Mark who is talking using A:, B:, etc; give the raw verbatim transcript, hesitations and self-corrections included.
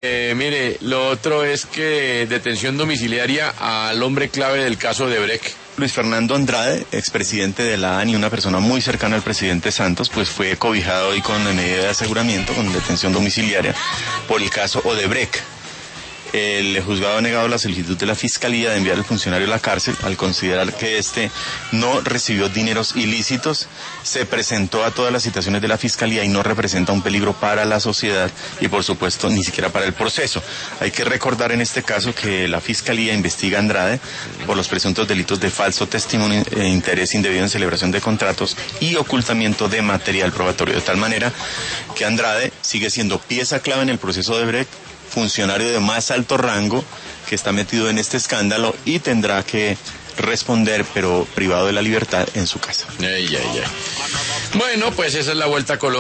A: Eh, mire, lo otro es que detención domiciliaria al hombre clave del caso de Brecht.
B: Luis Fernando Andrade, expresidente de la A N I, una persona muy cercana al presidente Santos, pues fue cobijado hoy con medida de aseguramiento, con detención domiciliaria, por el caso Odebrecht. El juzgado ha negado la solicitud de la Fiscalía de enviar al funcionario a la cárcel al considerar que éste no recibió dineros ilícitos, se presentó a todas las citaciones de la Fiscalía y no representa un peligro para la sociedad y, por supuesto, ni siquiera para el proceso. Hay que recordar en este caso que la Fiscalía investiga a Andrade por los presuntos delitos de falso testimonio, e interés indebido en celebración de contratos y ocultamiento de material probatorio, de tal manera que Andrade sigue siendo pieza clave en el proceso de Brecht, funcionario de más alto rango que está metido en este escándalo y tendrá que responder, pero privado de la libertad, en su casa.
A: Ay, ay, ay. Bueno, pues esa es la vuelta a Colombia.